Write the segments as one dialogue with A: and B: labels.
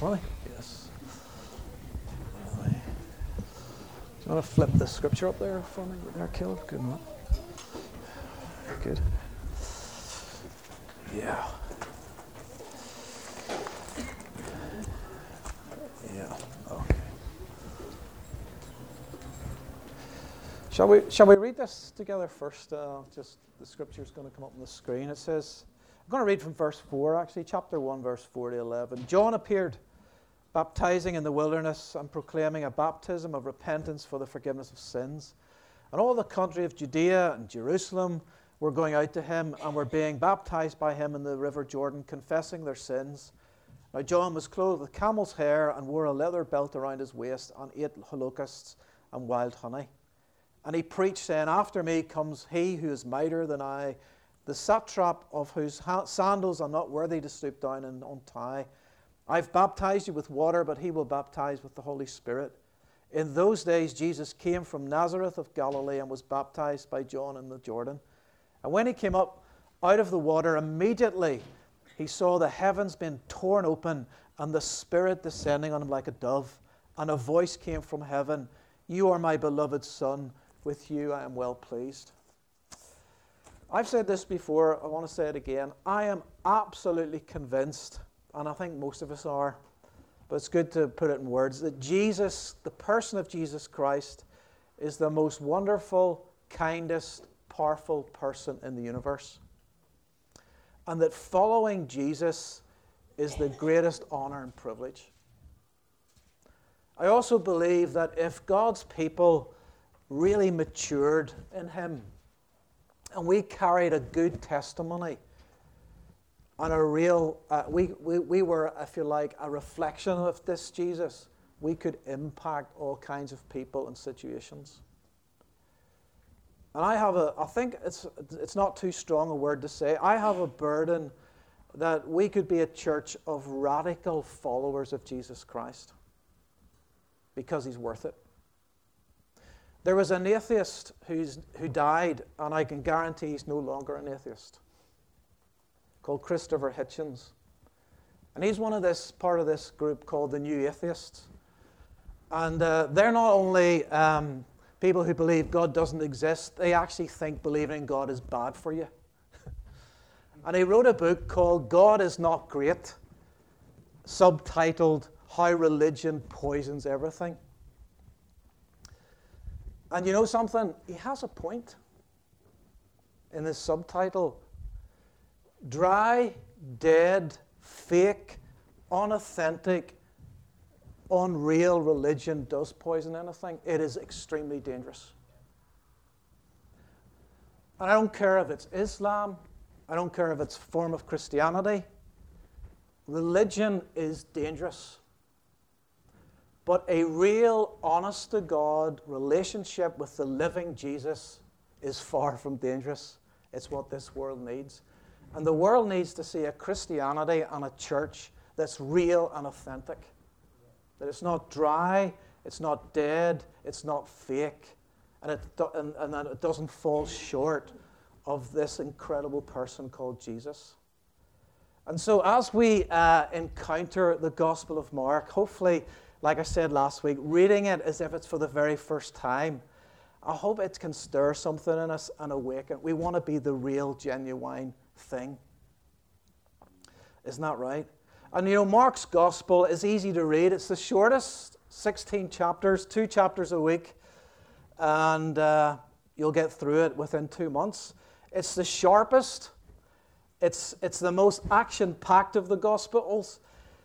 A: for me? Yes. Anyway. Do you want to flip the scripture up there for me? There, Caleb? Good man. Good. Yeah. Yeah. Okay. Shall we read this together first? Just the scripture is going to come up on the screen. It says, I'm going to read from verse 4, actually, chapter 1, verse 4 to 11. John appeared, baptizing in the wilderness and proclaiming a baptism of repentance for the forgiveness of sins. And all the country of Judea and Jerusalem were going out to him and were being baptized by him in the river Jordan, confessing their sins. Now John was clothed with camel's hair and wore a leather belt around his waist and ate locusts and wild honey. And he preached, saying, After me comes he who is mightier than I, the satrap of whose sandals I'm not worthy to stoop down and untie. I've baptized you with water, but he will baptize with the Holy Spirit. In those days Jesus came from Nazareth of Galilee and was baptized by John in the Jordan. And when he came up out of the water, immediately he saw the heavens being torn open and the Spirit descending on him like a dove. And a voice came from heaven, You are my beloved Son, with you I am well pleased. I've said this before, I want to say it again. I am absolutely convinced, and I think most of us are, but it's good to put it in words, that Jesus, the person of Jesus Christ, is the most wonderful, kindest, powerful person in the universe. And that following Jesus is the greatest honor and privilege. I also believe that if God's people really matured in him, and we carried a good testimony and a real, we were, if you like, a reflection of this Jesus, we could impact all kinds of people and situations. And I think it's not too strong a word to say, I have a burden that we could be a church of radical followers of Jesus Christ because he's worth it. There was an atheist who died, and I can guarantee he's no longer an atheist, called Christopher Hitchens. And he's part of this group called the New Atheists. And they're not only people who believe God doesn't exist, they actually think believing in God is bad for you. And he wrote a book called God Is Not Great, subtitled How Religion Poisons Everything. And you know something? He has a point in this subtitle. Dry, dead, fake, unauthentic, unreal religion does poison anything. It is extremely dangerous. And I don't care if it's Islam. I don't care if it's a form of Christianity. Religion is dangerous. But a real, honest-to-God relationship with the living Jesus is far from dangerous. It's what this world needs. And the world needs to see a Christianity and a church that's real and authentic. That it's not dry, it's not dead, it's not fake, and that it doesn't fall short of this incredible person called Jesus. And so as we encounter the Gospel of Mark, hopefully, like I said last week, reading it as if it's for the very first time, I hope it can stir something in us and awaken. We want to be the real, genuine thing. Isn't that right? And you know, Mark's Gospel is easy to read. It's the shortest, 16 chapters, 2 chapters a week, and you'll get through it within 2 months. It's the sharpest. It's the most action-packed of the Gospels.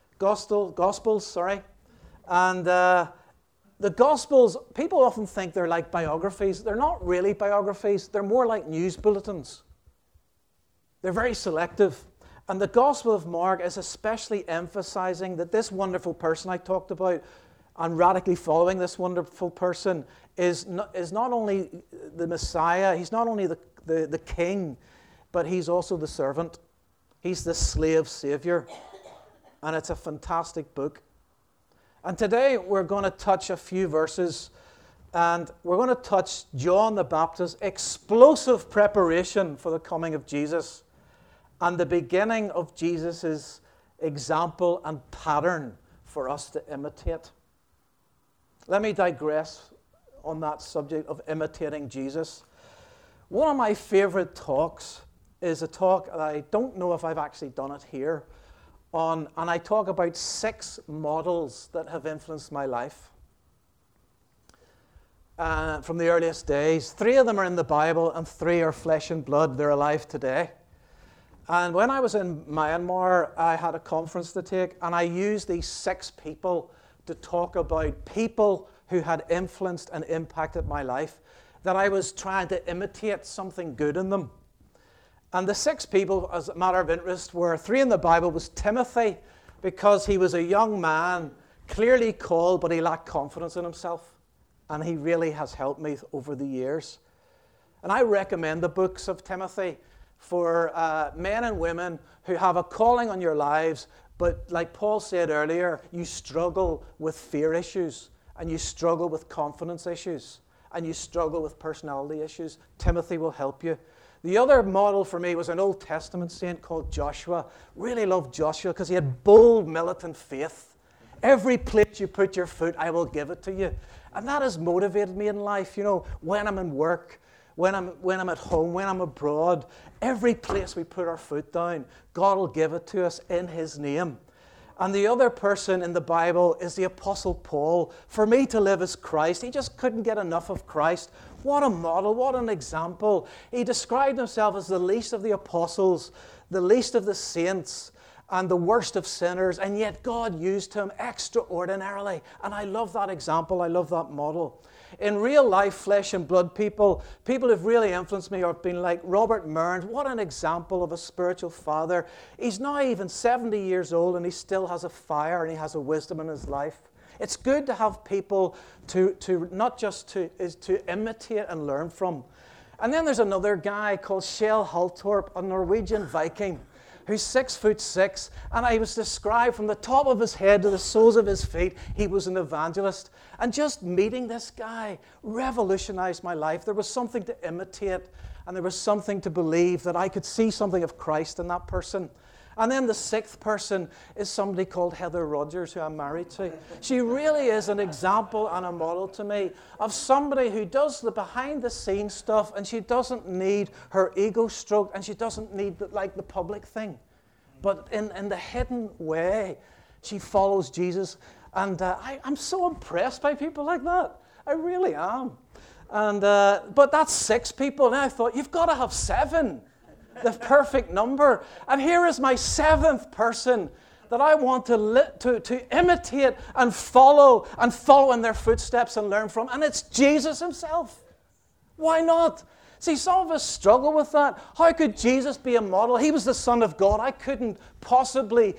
A: And the Gospels, people often think they're like biographies. They're not really biographies. They're more like news bulletins. They're very selective. And the Gospel of Mark is especially emphasizing that this wonderful person I talked about and radically following this wonderful person is not only the Messiah, he's not only the king, but he's also the servant. He's the slave savior. And it's a fantastic book. And today we're going to touch a few verses, and we're going to touch John the Baptist's explosive preparation for the coming of Jesus and the beginning of Jesus' example and pattern for us to imitate. Let me digress on that subject of imitating Jesus. One of my favorite talks is a talk, and I don't know if I've actually done it here, and I talk about 6 models that have influenced my life from the earliest days. 3 of them are in the Bible, and 3 are flesh and blood. They're alive today. And when I was in Myanmar, I had a conference to take, and I used these 6 people to talk about people who had influenced and impacted my life, that I was trying to imitate something good in them. And the 6 people, as a matter of interest, were 3 in the Bible was Timothy, because he was a young man, clearly called, but he lacked confidence in himself. And he really has helped me over the years. And I recommend the books of Timothy for men and women who have a calling on your lives, but like Paul said earlier, you struggle with fear issues, and you struggle with confidence issues, and you struggle with personality issues. Timothy will help you. The other model for me was an Old Testament saint called Joshua. Really loved Joshua because he had bold, militant faith. Every place you put your foot, I will give it to you. And that has motivated me in life, you know, when I'm in work, when I'm at home, when I'm abroad. Every place we put our foot down, God will give it to us in his name. And the other person in the Bible is the Apostle Paul. For me to live as Christ, he just couldn't get enough of Christ. What a model, what an example. He described himself as the least of the apostles, the least of the saints, and the worst of sinners, and yet God used him extraordinarily. And I love that example, I love that model. In real life, flesh and blood people who've really influenced me have been like Robert Mearns. What an example of a spiritual father. He's now even 70 years old, and he still has a fire and he has a wisdom in his life. It's good to have people to not just to imitate and learn from. And then there's another guy called Kjell Haltorp, a Norwegian Viking, who's 6'6", and I was described from the top of his head to the soles of his feet, he was an evangelist. And just meeting this guy revolutionized my life. There was something to imitate, and there was something to believe that I could see something of Christ in that person. And then the 6th person is somebody called Heather Rogers, who I'm married to. She really is an example and a model to me of somebody who does the behind-the-scenes stuff, and she doesn't need her ego stroked, and she doesn't need the public thing. But in the hidden way, she follows Jesus. And I'm so impressed by people like that. I really am. And but that's 6 people. And I thought, you've got to have 7. The perfect number. And here is my 7th person that I want to imitate and follow in their footsteps and learn from. And it's Jesus himself. Why not? See, some of us struggle with that. How could Jesus be a model? He was the Son of God. I couldn't possibly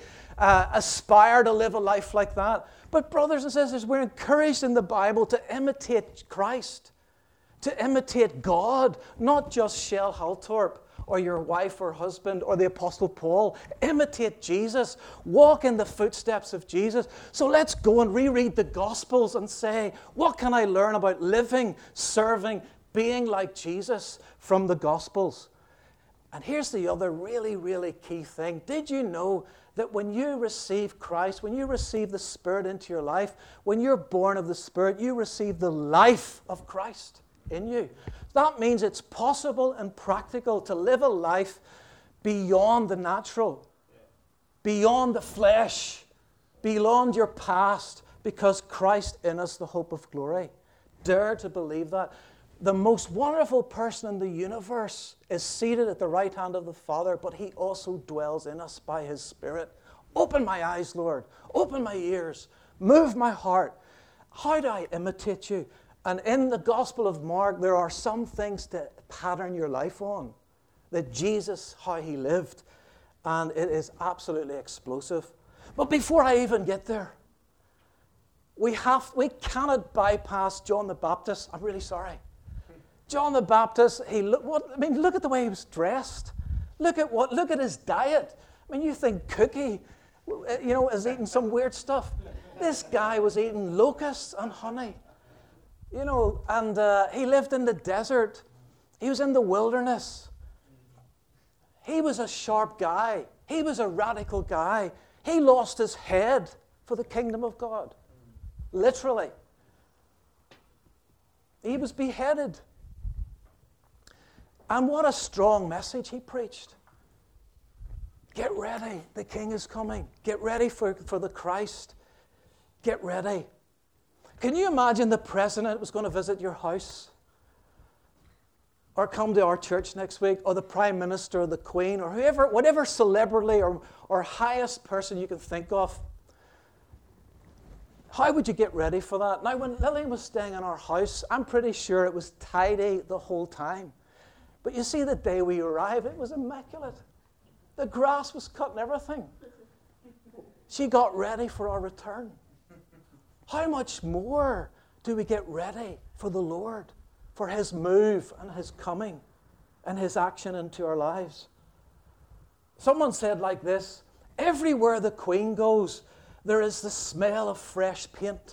A: aspire to live a life like that. But brothers and sisters, we're encouraged in the Bible to imitate Christ, to imitate God, not just Kjell Haltorp or your wife or husband or the Apostle Paul. Imitate Jesus. Walk in the footsteps of Jesus. So let's go and reread the Gospels and say, what can I learn about living, serving, being like Jesus from the Gospels? And here's the other really, really key thing. Did you know that when you receive Christ, when you receive the Spirit into your life, when you're born of the Spirit, you receive the life of Christ in you? That means it's possible and practical to live a life beyond the natural, beyond the flesh, beyond your past, because Christ in us, the hope of glory. Dare to believe that. The most wonderful person in the universe is seated at the right hand of the Father, but he also dwells in us by his Spirit. Open my eyes, Lord. Open my ears. Move my heart. How do I imitate you? And in the Gospel of Mark, there are some things to pattern your life on. That Jesus, how he lived. And it is absolutely explosive. But before I even get there, we cannot bypass John the Baptist. I'm really sorry. John the Baptist, look at the way he was dressed. Look at his diet. I mean, you think Cookie, is eating some weird stuff. This guy was eating locusts and honey. And he lived in the desert. He was in the wilderness. He was a sharp guy. He was a radical guy. He lost his head for the kingdom of God. Literally. He was beheaded. And what a strong message he preached. Get ready. The king is coming. Get ready for the Christ. Get ready. Can you imagine the president was going to visit your house? Or come to our church next week? Or the prime minister or the queen? Or whoever, whatever celebrity or highest person you can think of? How would you get ready for that? Now, when Lillian was staying in our house, I'm pretty sure it was tidy the whole time. But you see, the day we arrived, it was immaculate. The grass was cut and everything. She got ready for our return. How much more do we get ready for the Lord, for His move and His coming and His action into our lives? Someone said like this, everywhere the Queen goes, there is the smell of fresh paint.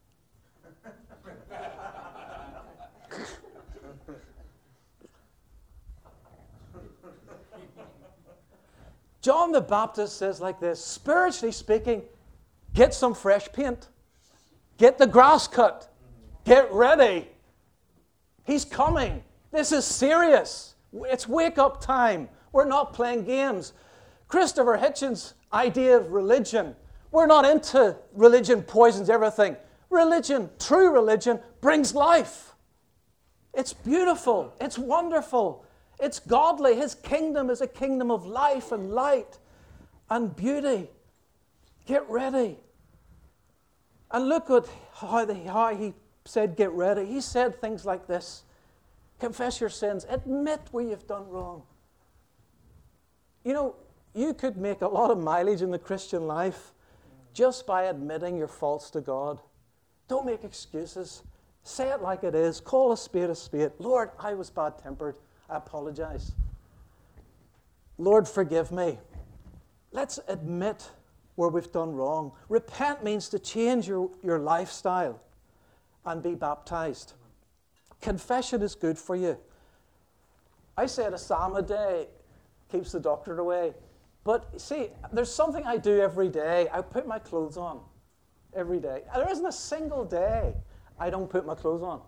A: John the Baptist says like this, spiritually speaking, get some fresh paint. Get the grass cut. Get ready. He's coming. This is serious. It's wake-up time. We're not playing games. Christopher Hitchens' idea of religion, we're not into religion poisons everything. Religion, true religion, brings life. It's beautiful. It's wonderful. It's godly. His kingdom is a kingdom of life and light and beauty. Get ready. And look at how he said get ready. He said things like this. Confess your sins. Admit where you've done wrong. You know, you could make a lot of mileage in the Christian life just by admitting you're false to God. Don't make excuses. Say it like it is. Call a spade a spade. Lord, I was bad-tempered. I apologize. Lord, forgive me. Let's admit where we've done wrong. Repent means to change your lifestyle and be baptized. Confession is good for you. I said a psalm a day keeps the doctor away. But see, there's something I do every day. I put my clothes on every day. There isn't a single day I don't put my clothes on.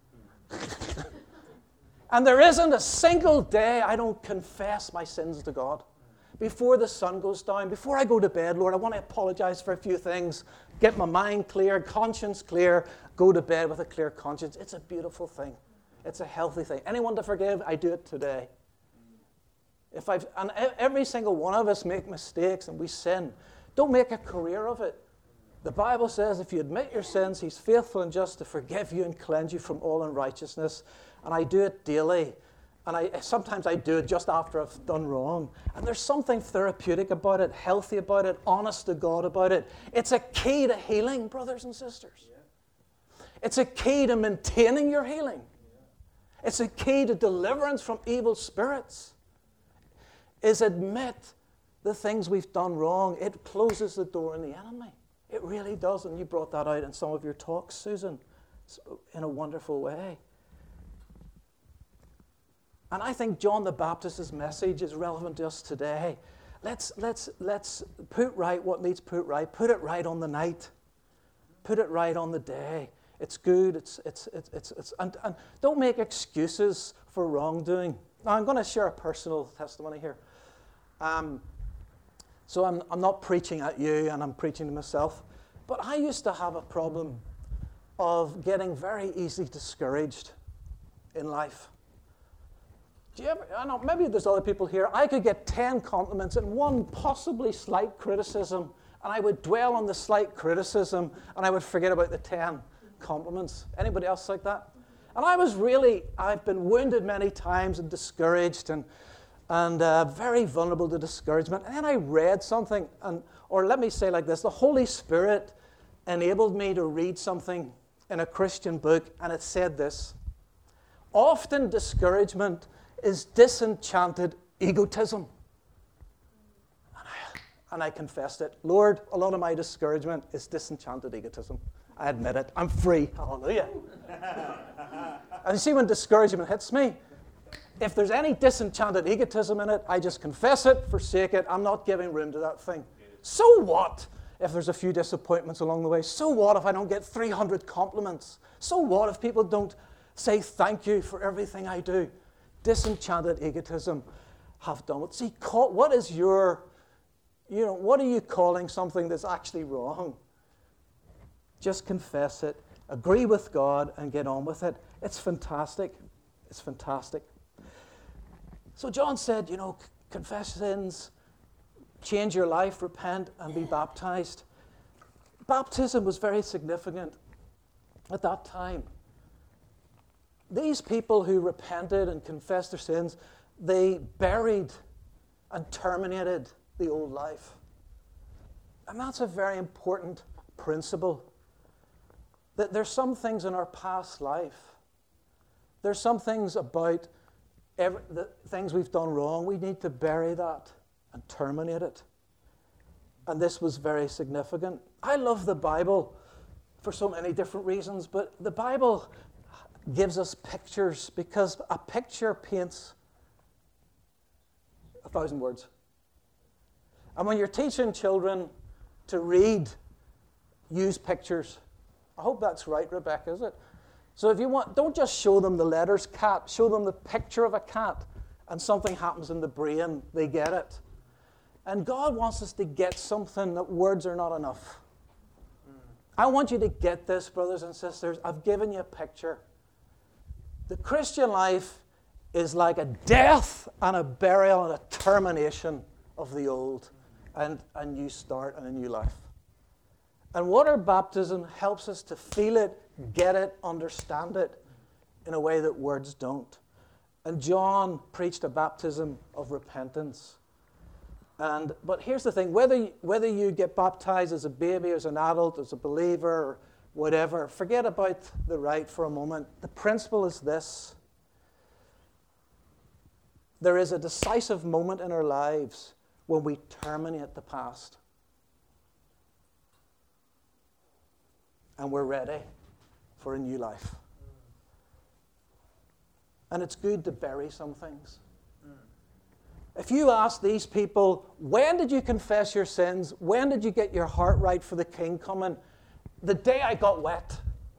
A: And there isn't a single day I don't confess my sins to God. Before the sun goes down, before I go to bed, Lord, I want to apologize for a few things, get my mind clear, conscience clear, go to bed with a clear conscience. It's a beautiful thing. It's a healthy thing. Anyone to forgive? I do it today. And every single one of us make mistakes and we sin. Don't make a career of it. The Bible says if you admit your sins, He's faithful and just to forgive you and cleanse you from all unrighteousness. And I do it daily. And sometimes I do it just after I've done wrong. And there's something therapeutic about it, healthy about it, honest to God about it. It's a key to healing, brothers and sisters. It's a key to maintaining your healing. It's a key to deliverance from evil spirits. Is admit the things we've done wrong. It closes the door on the enemy. It really does. And you brought that out in some of your talks, Susan, in a wonderful way. And I think John the Baptist's message is relevant to us today. Let's put right what needs put right. Put it right on the night. Put it right on the day. It's good. And don't make excuses for wrongdoing. Now I'm going to share a personal testimony here. So I'm not preaching at you, and I'm preaching to myself. But I used to have a problem of getting very easily discouraged in life. Do you ever, I know, maybe there's other people here. I could get 10 compliments and one possibly slight criticism, and I would dwell on the slight criticism, and I would forget about the 10 compliments. Anybody else like that? And I've been wounded many times and discouraged and very vulnerable to discouragement. And then I read something, or let me say like this, the Holy Spirit enabled me to read something in a Christian book, and it said this: often discouragement is disenchanted egotism. And I confessed it. Lord, a lot of my discouragement is disenchanted egotism. I admit it. I'm free. Hallelujah. And see, when discouragement hits me, if there's any disenchanted egotism in it, I just confess it, forsake it. I'm not giving room to that thing. So what? if there's a few disappointments along the way? So what if I don't get 300 compliments? So what if people don't say thank you for everything I do? Disenchanted egotism have done it. See, what is your, what are you calling something that's actually wrong? Just confess it, agree with God, and get on with it. It's fantastic. It's fantastic. So John said, confess sins, change your life, repent, and be baptized. Baptism was very significant at that time. These people who repented and confessed their sins, they buried and terminated the old life. And that's a very important principle. That there's some things in our past life. There's some things about the things we've done wrong. We need to bury that and terminate it. And this was very significant. I love the Bible for so many different reasons, but the Bible gives us pictures because a picture paints 1,000 words. And when you're teaching children to read, use pictures. I hope that's right, Rebecca, is it? So if you want, don't just show them the letters cat, show them the picture of a cat, and something happens in the brain, they get it. And God wants us to get something that words are not enough. I want you to get this, brothers and sisters. I've given you a picture. The Christian life is like a death and a burial and a termination of the old and a new start and a new life. And water baptism helps us to feel it, get it, understand it in a way that words don't. And John preached a baptism of repentance. But here's the thing, whether you get baptized as a baby, as an adult, as a believer, or whatever, forget about the rite for a moment. The principle is this. There is a decisive moment in our lives when we terminate the past. And we're ready for a new life. And it's good to bury some things. If you ask these people, when did you confess your sins? When did you get your heart right for the King coming? The day I got wet.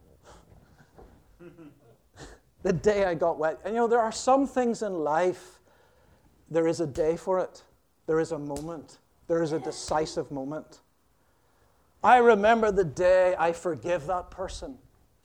A: The day I got wet. And there are some things in life, there is a day for it. There is a moment. There is a decisive moment. I remember the day I forgive that person.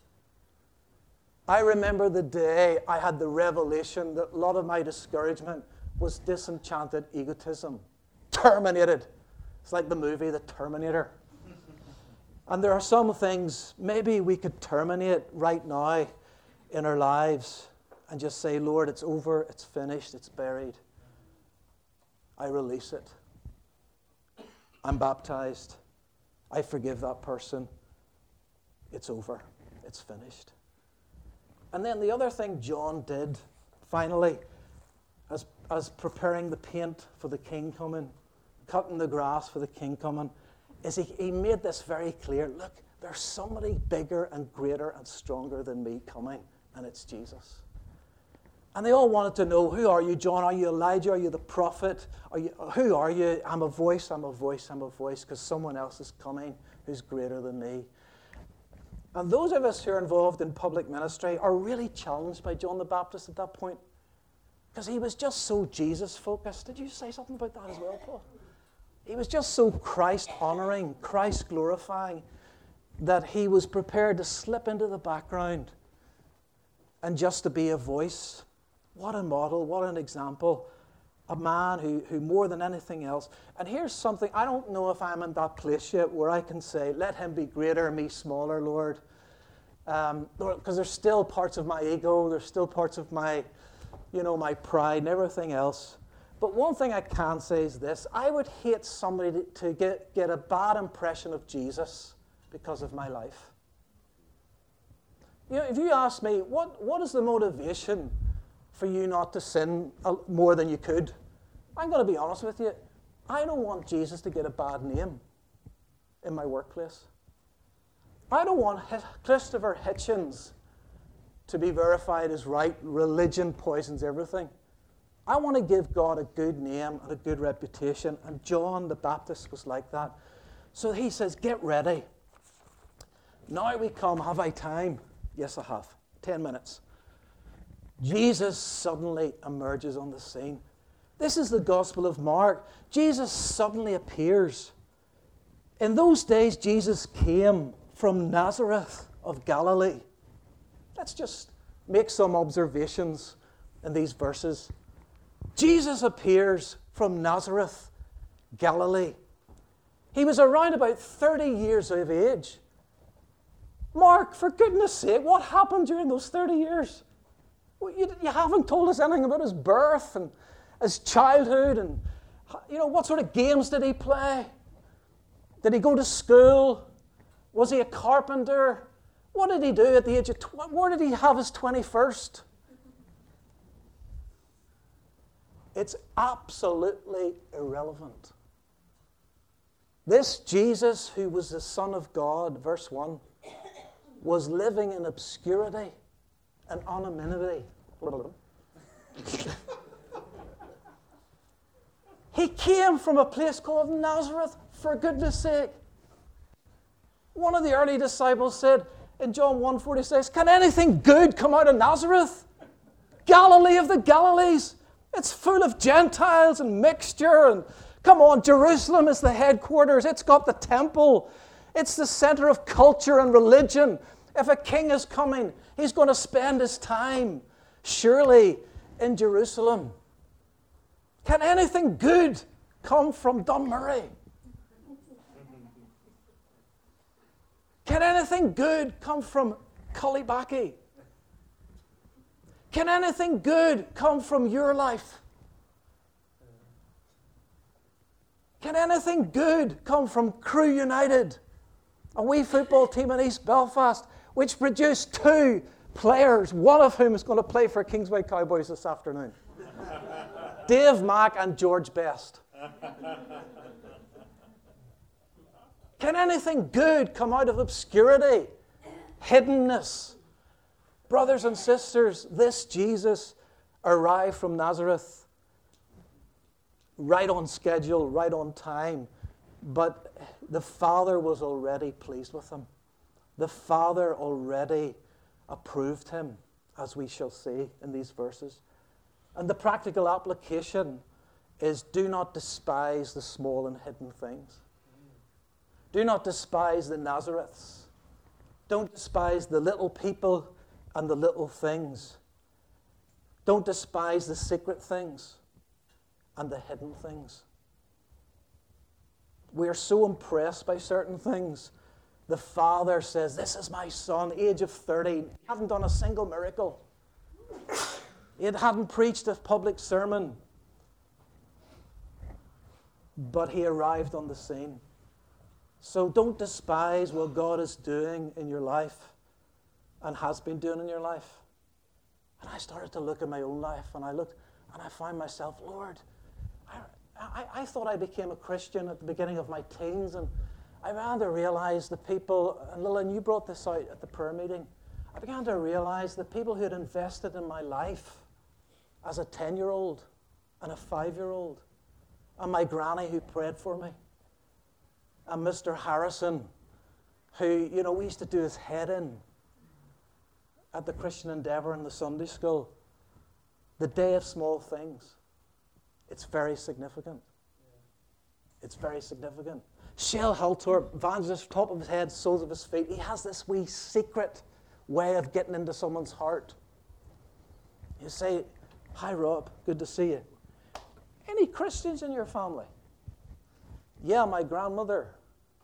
A: I remember the day I had the revelation that a lot of my discouragement was disenchanted egotism. Terminated. It's like the movie The Terminator. And there are some things maybe we could terminate right now in our lives and just say, Lord, it's over, it's finished, it's buried. I release it. I'm baptized. I forgive that person. It's over. It's finished. And then the other thing John did, finally, as preparing the paint for the King coming, cutting the grass for the King coming, is he made this very clear. Look, there's somebody bigger and greater and stronger than me coming, and it's Jesus. And they all wanted to know, who are you, John? Are you Elijah? Are you the prophet? Who are you? I'm a voice, I'm a voice, I'm a voice, because someone else is coming who's greater than me. And those of us who are involved in public ministry are really challenged by John the Baptist at that point, because he was just so Jesus-focused. Did you say something about that as well, Paul? He was just so Christ-honoring, Christ-glorifying, that he was prepared to slip into the background and just to be a voice. What a model, what an example. A man who more than anything else. And here's something, I don't know if I'm in that place yet where I can say, let him be greater, me smaller, Lord. Because there's still parts of my ego, there's still parts of my, my pride and everything else. But one thing I can say is this. I would hate somebody to get a bad impression of Jesus because of my life. If you ask me, what is the motivation for you not to sin more than you could? I'm going to be honest with you. I don't want Jesus to get a bad name in my workplace. I don't want Christopher Hitchens to be verified as right. Religion poisons everything. I want to give God a good name and a good reputation. And John the Baptist was like that. So he says, get ready. Now we come. Have I time? Yes, I have. 10 minutes. Jesus suddenly emerges on the scene. This is the Gospel of Mark. Jesus suddenly appears. In those days, Jesus came from Nazareth of Galilee. Let's just make some observations in these verses. Jesus appears from Nazareth, Galilee. He was around about 30 years of age. Mark, for goodness sake, what happened during those 30 years? Well, you haven't told us anything about his birth and his childhood and, what sort of games did he play? Did he go to school? Was he a carpenter? What did he do at the age of 20? Where did he have his 21st? It's absolutely irrelevant. This Jesus, who was the Son of God, verse 1, was living in obscurity and anonymity. He came from a place called Nazareth, for goodness sake. One of the early disciples said in John 1:46, can anything good come out of Nazareth? Galilee of the Galilees. It's full of Gentiles and mixture. And come on, Jerusalem is the headquarters. It's got the temple. It's the center of culture and religion. If a king is coming, he's going to spend his time, surely, in Jerusalem. Can anything good come from Dunmurray? Can anything good come from Cullibaki? Can anything good come from your life? Can anything good come from Crew United, a wee football team in East Belfast, which produced 2 players, one of whom is going to play for Kingsway Cowboys this afternoon? Dave Mack and George Best. Can anything good come out of obscurity, hiddenness? Brothers and sisters, this Jesus arrived from Nazareth right on schedule, right on time, but the Father was already pleased with him. The Father already approved him, as we shall see in these verses. And the practical application is, do not despise the small and hidden things. Do not despise the Nazareths. Don't despise the little people and the little things. Don't despise the secret things and the hidden things. We are so impressed by certain things. The Father says, this is my son, age of 30. He hadn't done a single miracle. He hadn't preached a public sermon. But he arrived on the scene. So don't despise what God is doing in your life and has been doing in your life. And I started to look at my own life, and I looked and I found myself, Lord, I thought I became a Christian at the beginning of my teens, and I began to realize the people, and Lillian, you brought this out at the prayer meeting, I began to realize the people who had invested in my life as a 10-year-old and a 5-year-old, and my granny who prayed for me, and Mr. Harrison, who, we used to do his head in at the Christian Endeavour in the Sunday school. The day of small things. It's very significant. It's very significant. Shell Haltorp, evangelist, top of his head, soles of his feet. He has this wee secret way of getting into someone's heart. You say, hi, Rob, good to see you. Any Christians in your family? Yeah, my grandmother.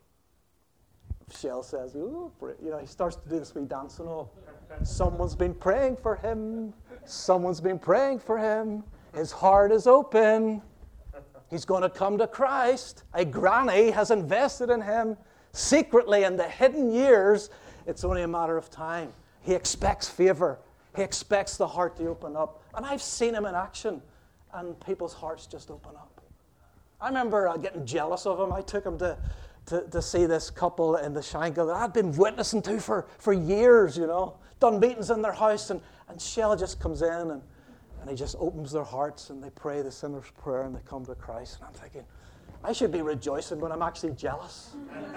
A: Shell says, ooh, he starts to do this wee dance and all. Someone's been praying for him. Someone's been praying for him. His heart is open. He's going to come to Christ. A granny has invested in him secretly in the hidden years. It's only a matter of time. He expects favor. He expects the heart to open up. And I've seen him in action, and people's hearts just open up. I remember getting jealous of him. I took him to see this couple in the Shankill that I'd been witnessing to for years, Done meetings in their house, and Shell just comes in, and he just opens their hearts, and they pray the sinner's prayer, and they come to Christ. And I'm thinking, I should be rejoicing, but I'm actually jealous.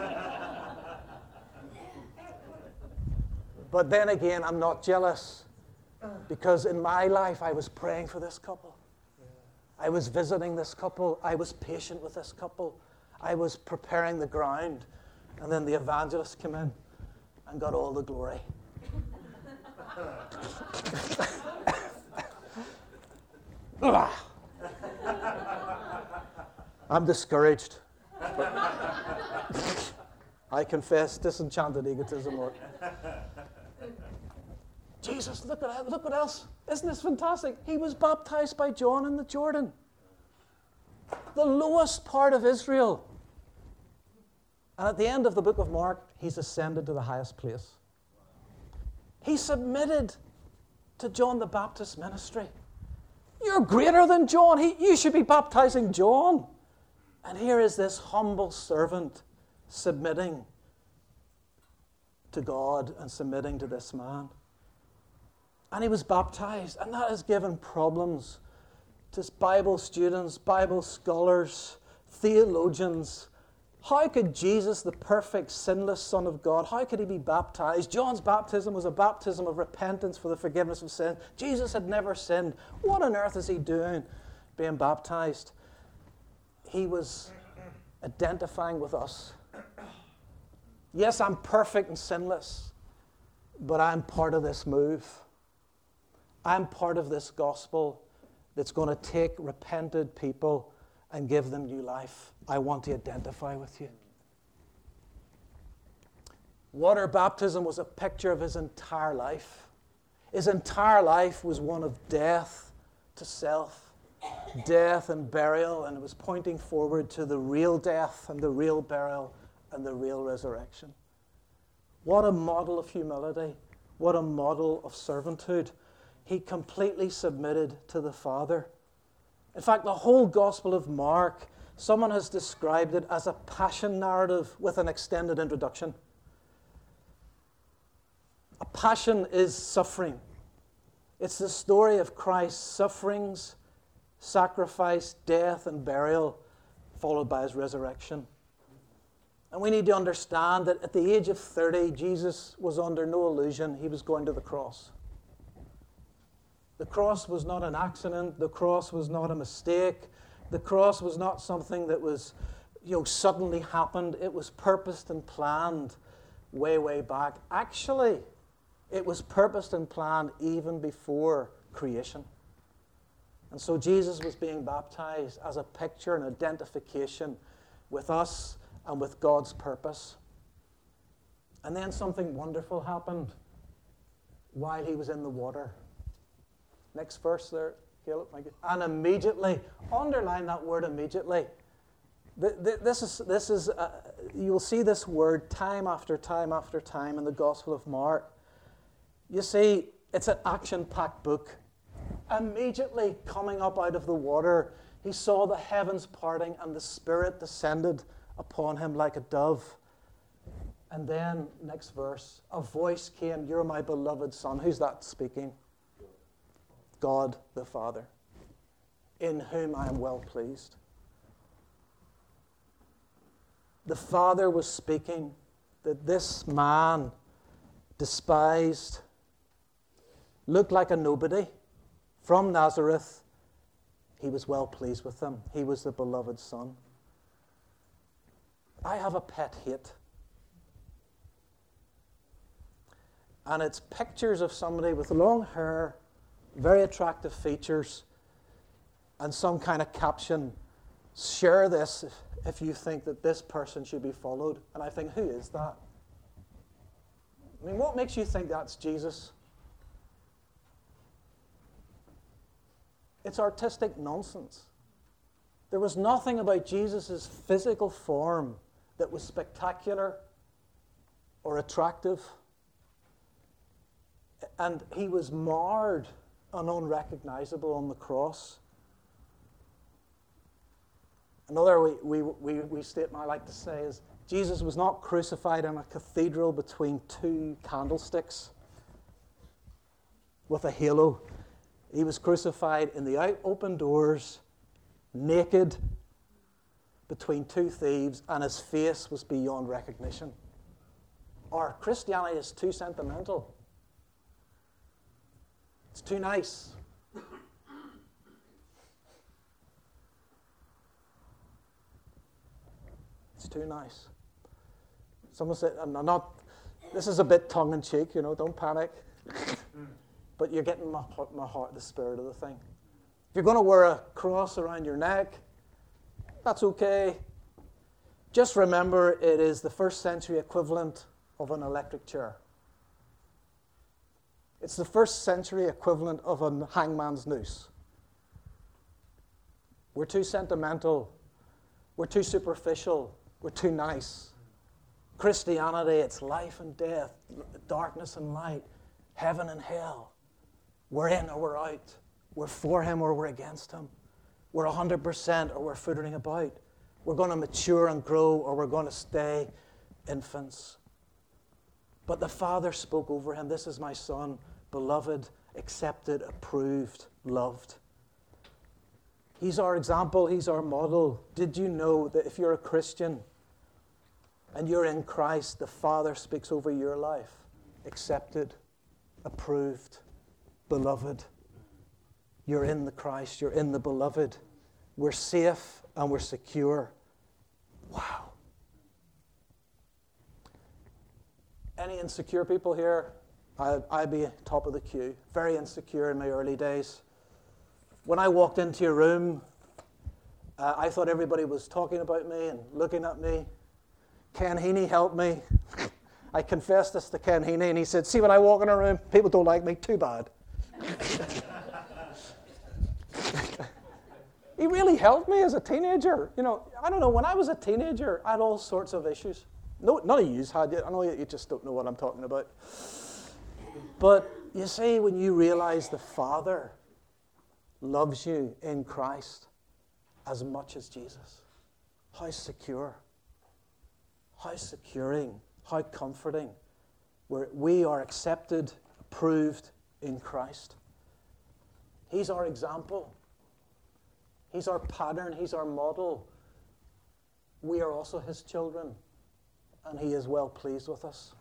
A: But then again, I'm not jealous because in my life I was praying for this couple. I was visiting this couple. I was patient with this couple. I was preparing the ground. And then the evangelist came in and got all the glory. I'm discouraged. I confess disenchanted egotism, Lord. Jesus, look what else. Isn't this fantastic? He was baptized by John in the Jordan. The lowest part of Israel. And at the end of the book of Mark, he's ascended to the highest place. He submitted to John the Baptist's ministry. You're greater than John. You should be baptizing John. And here is this humble servant submitting to God and submitting to this man. And he was baptized, and that has given problems to Bible students, Bible scholars, theologians. How could Jesus, the perfect, sinless Son of God, how could he be baptized? John's baptism was a baptism of repentance for the forgiveness of sin. Jesus had never sinned. What on earth is he doing being baptized? He was identifying with us. Yes, I'm perfect and sinless, but I'm part of this move. I'm part of this gospel that's going to take repented people and give them new life. I want to identify with you. Water baptism was a picture of his entire life. His entire life was one of death to self, death and burial, and it was pointing forward to the real death and the real burial and the real resurrection. What a model of humility. What a model of servanthood. He completely submitted to the Father. In fact, the whole Gospel of Mark, someone has described it as a passion narrative with an extended introduction. A passion is suffering. It's the story of Christ's sufferings, sacrifice, death, and burial, followed by his resurrection. And we need to understand that at the age of 30, Jesus was under no illusion he was going to the cross. The cross was not an accident. The cross was not a mistake. The cross was not something that was, suddenly happened. It was purposed and planned way, way back. Actually, it was purposed and planned even before creation. And so Jesus was being baptized as a picture and identification with us and with God's purpose. And then something wonderful happened while he was in the water. Next verse there, Caleb. And immediately, underline that word immediately. This is you will see this word time after time after time in the Gospel of Mark. You see, it's an action-packed book. Immediately coming up out of the water, he saw the heavens parting and the Spirit descended upon him like a dove. And then, next verse, a voice came, "You're my beloved Son." Who's that speaking? God the Father, in whom I am well pleased. The Father was speaking that this man, despised, looked like a nobody, from Nazareth, he was well pleased with him. He was the beloved Son. I have a pet hate. And it's pictures of somebody with long hair, very attractive features, and some kind of caption. Share this if you think that this person should be followed. And I think, who is that? I mean, what makes you think that's Jesus? It's artistic nonsense. There was nothing about Jesus' physical form that was spectacular or attractive. And he was marred and unrecognizable on the cross. Another statement I like to say is Jesus was not crucified in a cathedral between two candlesticks with a halo. He was crucified in the open doors, naked, between two thieves, and his face was beyond recognition. Or Christianity is too sentimental. It's too nice. It's too nice. Someone said, and I'm not, this is a bit tongue-in-cheek, don't panic. But you're getting my heart, the spirit of the thing. If you're going to wear a cross around your neck, that's okay. Just remember, it is the first century equivalent of an electric chair. It's the first century equivalent of a hangman's noose. We're too sentimental. We're too superficial. We're too nice. Christianity, it's life and death, darkness and light, heaven and hell. We're in or we're out. We're for him or we're against him. We're 100% or we're footering about. We're going to mature and grow or we're going to stay infants. But the Father spoke over him, "This is my Son, beloved, accepted, approved, loved." He's our example. He's our model. Did you know that if you're a Christian and you're in Christ, the Father speaks over your life? Accepted, approved, beloved. You're in the Christ. You're in the beloved. We're safe and we're secure. Wow. Any insecure people here? I'd be top of the queue. Very insecure in my early days. When I walked into your room, I thought everybody was talking about me and looking at me. Ken Heaney helped me. I confessed this to Ken Heaney, and he said, "See, when I walk in a room, people don't like me. Too bad." He really helped me as a teenager. I don't know, when I was a teenager, I had all sorts of issues. No, none of you had it. I know you just don't know what I'm talking about. But you see, when you realize the Father loves you in Christ as much as Jesus, how secure, how securing, how comforting. We are accepted, approved in Christ. He's our example. He's our pattern. He's our model. We are also his children, and he is well pleased with us.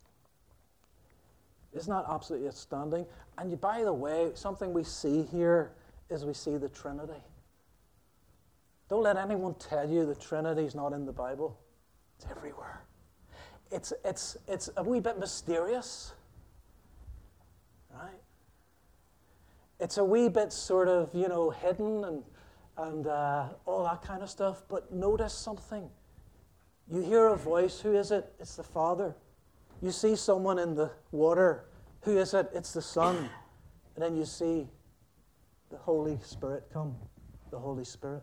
A: Isn't that absolutely outstanding? And by the way, something we see here is we see the Trinity. Don't let anyone tell you the Trinity is not in the Bible. It's everywhere. It's a wee bit mysterious, right? It's a wee bit sort of, hidden and all that kind of stuff. But notice something. You hear a voice. Who is it? It's the Father. You see someone in the water. Who is it? It's the Son. And then you see the Holy Spirit come. The Holy Spirit.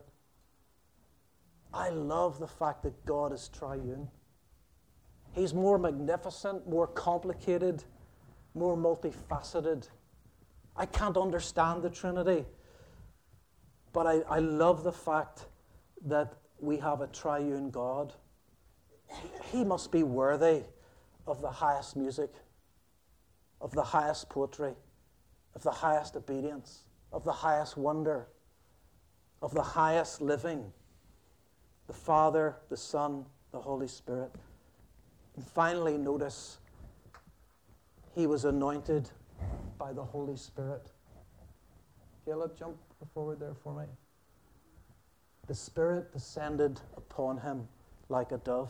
A: I love the fact that God is triune. He's more magnificent, more complicated, more multifaceted. I can't understand the Trinity, but I love the fact that we have a triune God. He must be worthy of the highest music, of the highest poetry, of the highest obedience, of the highest wonder, of the highest living. The Father, the Son, the Holy Spirit. And finally, notice, he was anointed by the Holy Spirit. Caleb, jump forward there for me. The Spirit descended upon him like a dove.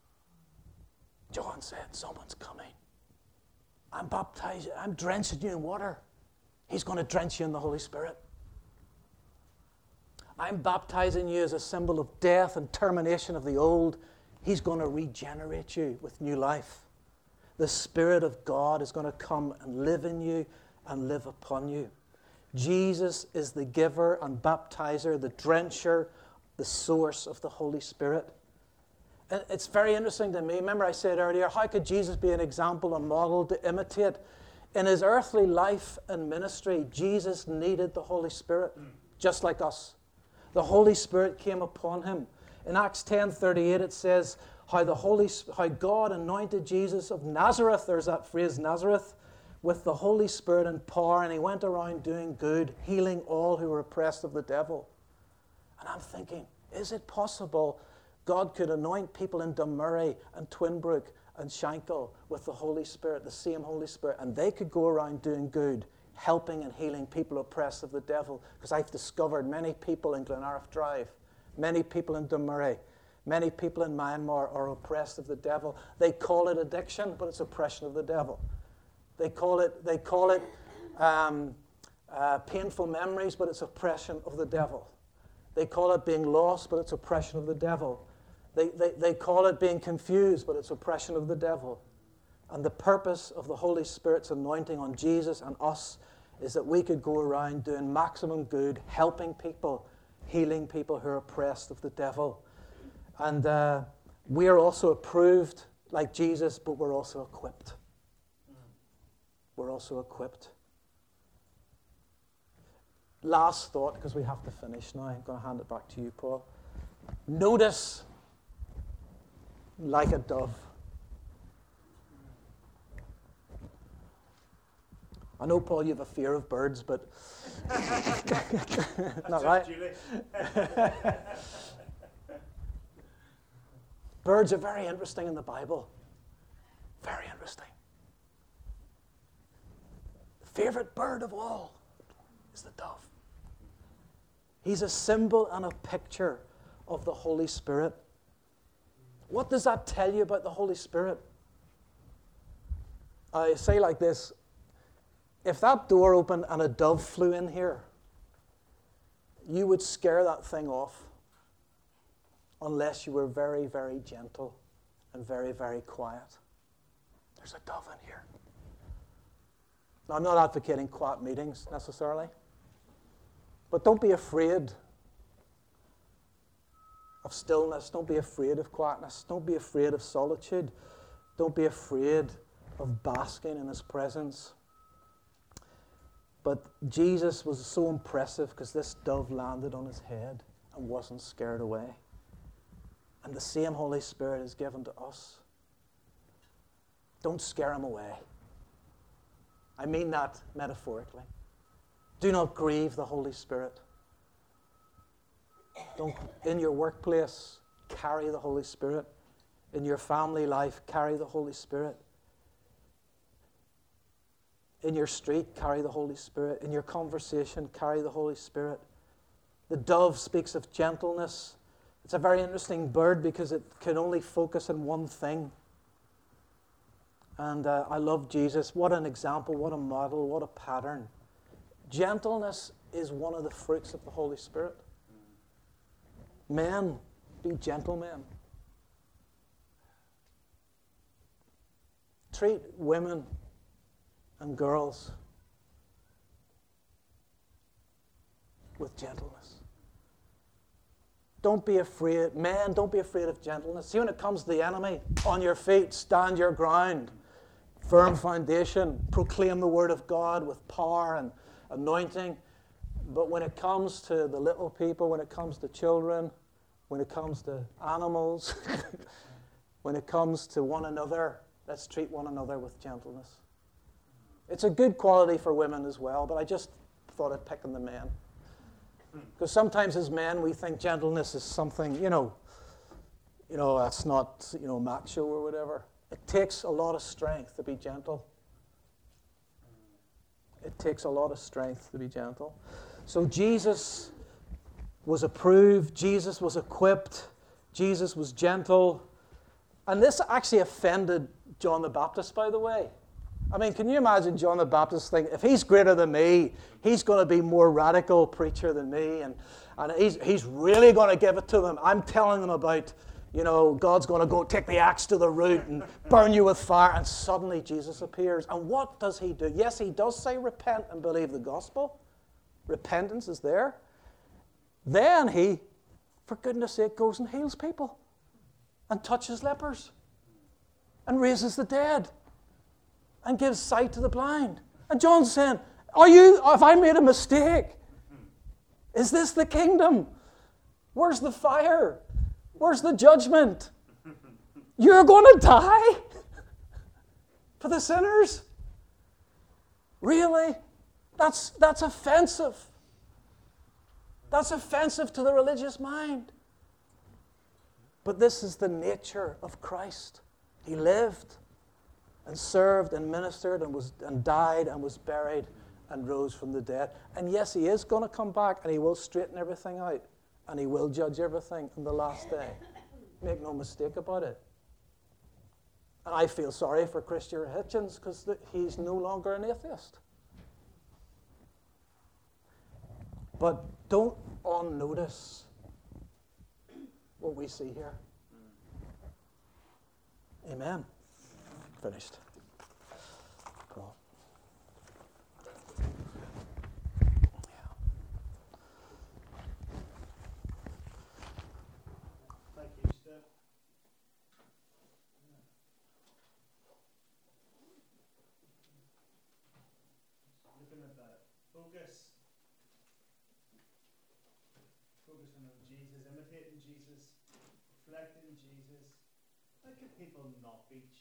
A: John said, "Someone's coming. I'm baptizing, I'm drenching you in water. He's going to drench you in the Holy Spirit. I'm baptizing you as a symbol of death and termination of the old. He's going to regenerate you with new life. The Spirit of God is going to come and live in you and live upon you." Jesus is the giver and baptizer, the drencher, the source of the Holy Spirit. And it's very interesting to me. Remember I said earlier, how could Jesus be an example, a model to imitate? In his earthly life and ministry, Jesus needed the Holy Spirit, just like us. The Holy Spirit came upon him. In Acts 10:38 it says how God anointed Jesus of Nazareth, there's that phrase Nazareth, with the Holy Spirit and power, and he went around doing good, healing all who were oppressed of the devil. And I'm thinking, is it possible God could anoint people in Dunmurry and Twinbrook and Shankill with the Holy Spirit, the same Holy Spirit, and they could go around doing good, helping and healing people oppressed of the devil. Because I've discovered many people in Glenariff Drive, many people in Dunmurry, many people in Myanmar are oppressed of the devil. They call it addiction, but it's oppression of the devil. They call it painful memories, but it's oppression of the devil. They call it being lost, but it's oppression of the devil. They call it being confused, but it's oppression of the devil. And the purpose of the Holy Spirit's anointing on Jesus and us is that we could go around doing maximum good, helping people, healing people who are oppressed of the devil. And we are also approved like Jesus, but we're also equipped. We're also equipped. Last thought, because we have to finish now. I'm going to hand it back to you, Paul. Notice like a dove. I know, Paul, you have a fear of birds, but not right. Birds are very interesting in the Bible. Very interesting. The favorite bird of all is the dove. He's a symbol and a picture of the Holy Spirit. What does that tell you about the Holy Spirit? I say like this, if that door opened and a dove flew in here, you would scare that thing off unless you were very, very gentle and very, very quiet. There's a dove in here. Now, I'm not advocating quiet meetings necessarily, but don't be afraid of stillness. Don't be afraid of quietness. Don't be afraid of solitude. Don't be afraid of basking in His presence. But Jesus was so impressive because this dove landed on His head and wasn't scared away. And the same Holy Spirit is given to us. Don't scare Him away. I mean that metaphorically. Do not grieve the Holy Spirit. Don't, in your workplace, carry the Holy Spirit. In your family life, carry the Holy Spirit. In your street, carry the Holy Spirit. In your conversation, carry the Holy Spirit. The dove speaks of gentleness. It's a very interesting bird because it can only focus on one thing. And I love Jesus. What an example, what a model, what a pattern. Gentleness is one of the fruits of the Holy Spirit. Men, be gentlemen. Treat women and girls with gentleness. Don't be afraid. Men, don't be afraid of gentleness. See, when it comes to the enemy, on your feet, stand your ground. Firm foundation. Proclaim the word of God with power and anointing. But when it comes to the little people, when it comes to children, when it comes to animals, when it comes to one another, let's treat one another with gentleness. It's a good quality for women as well, but I just thought I'd pick on the men. Because sometimes as men we think gentleness is something, that's not, macho or whatever. It takes a lot of strength to be gentle. It takes a lot of strength to be gentle. So Jesus was approved, Jesus was equipped, Jesus was gentle. And this actually offended John the Baptist, by the way. I mean, can you imagine John the Baptist thinking, if he's greater than me, he's going to be more radical preacher than me, and he's really going to give it to them. I'm telling them about, God's going to go take the axe to the root and burn you with fire, and suddenly Jesus appears. And what does he do? Yes, he does say repent and believe the gospel. Repentance is there. Then he, for goodness sake, goes and heals people and touches lepers and raises the dead and gives sight to the blind. And John's saying, have I made a mistake? Is this the kingdom? Where's the fire? Where's the judgment? You're going to die for the sinners? Really? That's offensive. That's offensive to the religious mind. But this is the nature of Christ. He lived and served and ministered and died and was buried and rose from the dead. And yes, he is going to come back and he will straighten everything out and he will judge everything on the last day. Make no mistake about it. And I feel sorry for Christopher Hitchens because he's no longer an atheist. But don't unnotice what we see here. Amen. Finished. Cool.
B: Thank you, Steph. Looking at that, focusing on Jesus, imitating Jesus, reflecting Jesus. How could people not be